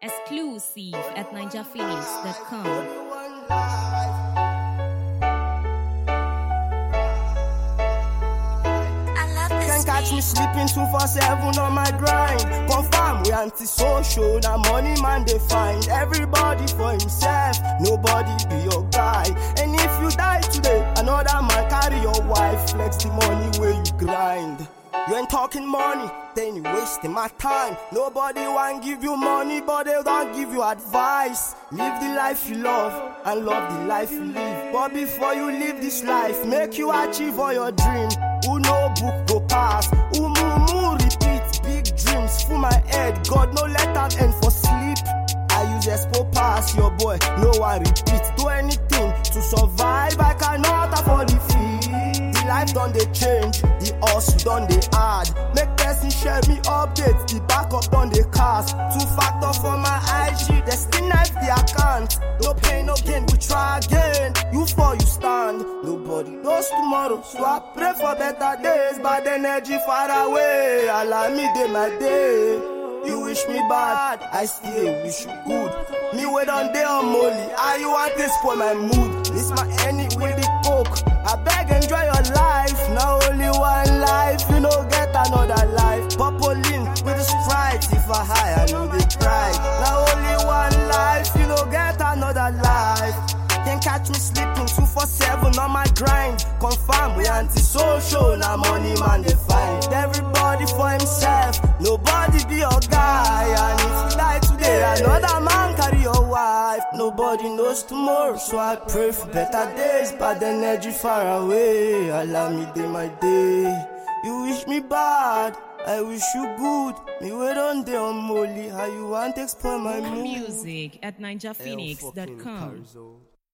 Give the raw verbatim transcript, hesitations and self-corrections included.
Exclusive at ninja phoenix dot com. Can't catch me sleeping two four seven on my grind. Confirm we anti-social, now money man they find. Everybody for himself, nobody be your guy. And if you die today, another man carry your wife. Flex the money where you grind. You ain't talking money, then you wasting my time. Nobody want give you money, but they don't give you advice. Live the life you love, and love the life you live. But before you live this life, make you achieve all your dream. Who no book go pass, who moo moo repeat. Big dreams full my head, God no let them end for sleep. I use Expo pass, your boy, no one repeat. Do anything to survive, I cannot afford the fee. Life done they change, the hustle done they add. Make person share me updates, the backup done they cast. Two factor for my I G, they still knife the account. No pain, no gain, we try again. You for you stand, nobody knows tomorrow. So I pray for better days, bad energy far away. Allow me day my day. You wish me bad, I still wish you good. Me wait on day on molly, how you want this for my mood? This my any with the coke. I beg enjoy your life, now only one life, you know get another life. Popolin with the Sprite, if I high I know they cry. Now only one life, you know get another life. Can't catch me sleeping two four seven on my grind. Confirm we anti-social, now money man they find. Everybody for himself, nobody be your guy. And if you die today, another man carry your wife. Nobody knows tomorrow, so I pray for better days. Bad energy far away, allow me day my day. You wish me bad, I wish you good. Me wait on day on molly, how you want to explore my More mood? music at ninja phoenix dot com.